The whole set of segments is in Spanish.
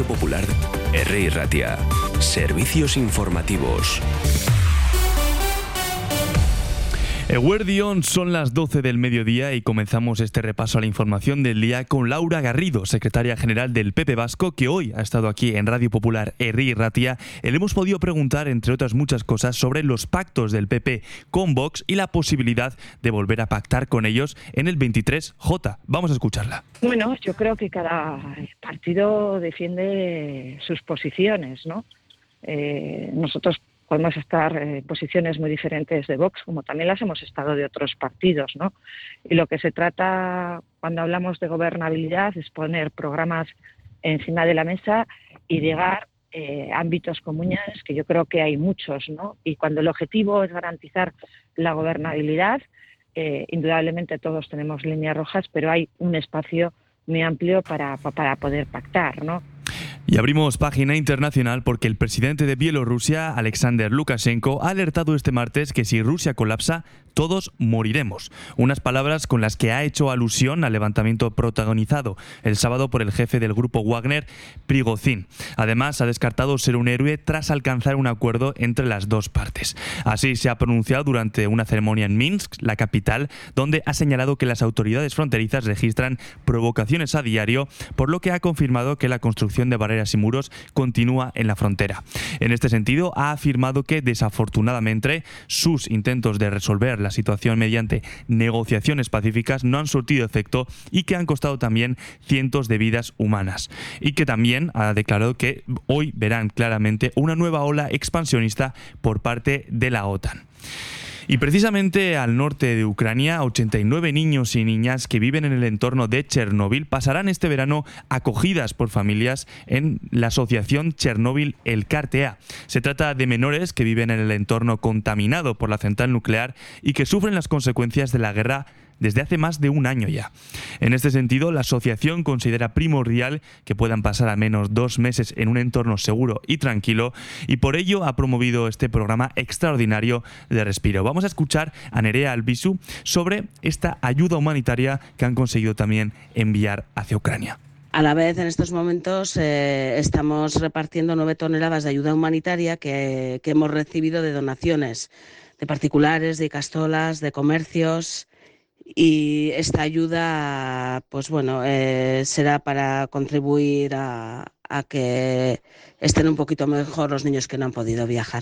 Radio Popular, R. Ratia. Servicios informativos. Eguerdión, son las 12 del mediodía y comenzamos este repaso a la información del día con Laura Garrido, secretaria general del PP Vasco, que hoy ha estado aquí en Radio Popular R. Ratia. Le hemos podido preguntar, entre otras muchas cosas, sobre los pactos del PP con Vox y la posibilidad de volver a pactar con ellos en el 23J. Vamos a escucharla. Bueno, yo creo que cada partido defiende sus posiciones, ¿no? Nosotros podemos estar en posiciones muy diferentes de Vox, como también las hemos estado de otros partidos, ¿no? Y lo que se trata cuando hablamos de gobernabilidad es poner programas encima de la mesa y llegar a ámbitos comunes, que yo creo que hay muchos, ¿no? Y cuando el objetivo es garantizar la gobernabilidad, indudablemente todos tenemos líneas rojas, pero hay un espacio muy amplio para poder pactar, ¿no? Y abrimos página internacional porque el presidente de Bielorrusia, Alexander Lukashenko, ha alertado este martes que si Rusia colapsa, todos moriremos. Unas palabras con las que ha hecho alusión al levantamiento protagonizado el sábado por el jefe del grupo Wagner, Prigozhin. Además, ha descartado ser un héroe tras alcanzar un acuerdo entre las dos partes. Así se ha pronunciado durante una ceremonia en Minsk, la capital, donde ha señalado que las autoridades fronterizas registran provocaciones a diario, por lo que ha confirmado que la construcción de barreras y muros continúa en la frontera. En este sentido, ha afirmado que desafortunadamente sus intentos de resolver la situación mediante negociaciones pacíficas no han surtido efecto y que han costado también cientos de vidas humanas. Y que también ha declarado que hoy verán claramente una nueva ola expansionista por parte de la OTAN. Y precisamente al norte de Ucrania, 89 niños y niñas que viven en el entorno de Chernóbil pasarán este verano acogidas por familias en la asociación Chernóbil El Cartea. Se trata de menores que viven en el entorno contaminado por la central nuclear y que sufren las consecuencias de la guerra desde hace más de un año ya. En este sentido, la asociación considera primordial que puedan pasar al menos 2 meses en un entorno seguro y tranquilo, y por ello ha promovido este programa extraordinario de respiro. Vamos a escuchar a Nerea Albisu sobre esta ayuda humanitaria que han conseguido también enviar hacia Ucrania. A la vez, en estos momentos, estamos repartiendo 9 toneladas de ayuda humanitaria que hemos recibido de donaciones de particulares, de icastolas, de comercios. Y esta ayuda, pues bueno, será para contribuir a que estén un poquito mejor los niños que no han podido viajar.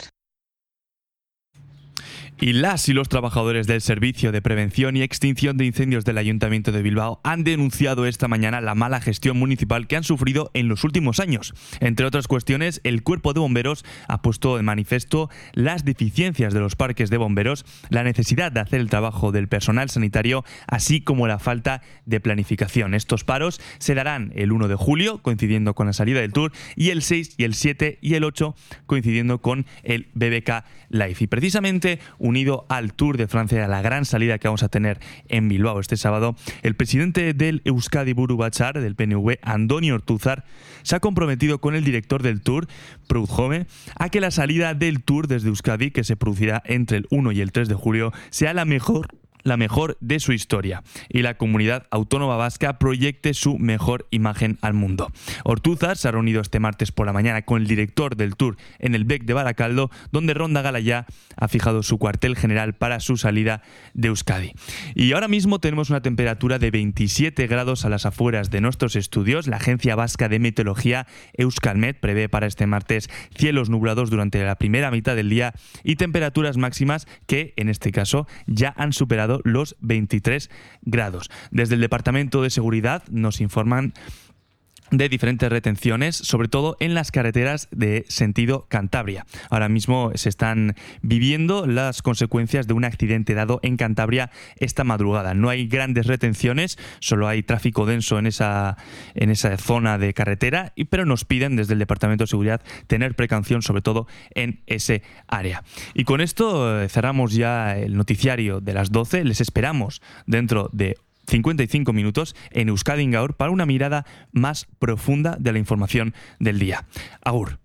Y las y los trabajadores del Servicio de Prevención y Extinción de Incendios del Ayuntamiento de Bilbao han denunciado esta mañana la mala gestión municipal que han sufrido en los últimos años. Entre otras cuestiones, el Cuerpo de Bomberos ha puesto de manifiesto las deficiencias de los parques de bomberos, la necesidad de hacer el trabajo del personal sanitario, así como la falta de planificación. Estos paros se darán el 1 de julio, coincidiendo con la salida del Tour, y el 6 y el 7 y el 8, coincidiendo con el BBK Live. Y precisamente unido al Tour de Francia, a la gran salida que vamos a tener en Bilbao este sábado, el presidente del Euskadi Buru Batzar, del PNV, Andoni Ortuzar, se ha comprometido con el director del Tour, Prudhomme, a que la salida del Tour desde Euskadi, que se producirá entre el 1 y el 3 de julio, sea la mejor de su historia y la comunidad autónoma vasca proyecte su mejor imagen al mundo. Ortuzar se ha reunido este martes por la mañana con el director del Tour en el Bec de Baracaldo, donde Ronda Galayá ha fijado su cuartel general para su salida de Euskadi. Y ahora mismo tenemos una temperatura de 27 grados a las afueras de nuestros estudios. La Agencia Vasca de Meteorología, Euskalmet, prevé para este martes cielos nublados durante la primera mitad del día y temperaturas máximas que, en este caso, ya han superado los 23 grados. Desde el Departamento de Seguridad nos informan de diferentes retenciones, sobre todo en las carreteras de sentido Cantabria. Ahora mismo se están viviendo las consecuencias de un accidente dado en Cantabria esta madrugada. No hay grandes retenciones, solo hay tráfico denso en esa zona de carretera, pero nos piden desde el Departamento de Seguridad tener precaución, sobre todo en ese área. Y con esto cerramos ya el noticiario de las 12. Les esperamos dentro de 55 minutos en Euskadi Gaur para una mirada más profunda de la información del día. Agur.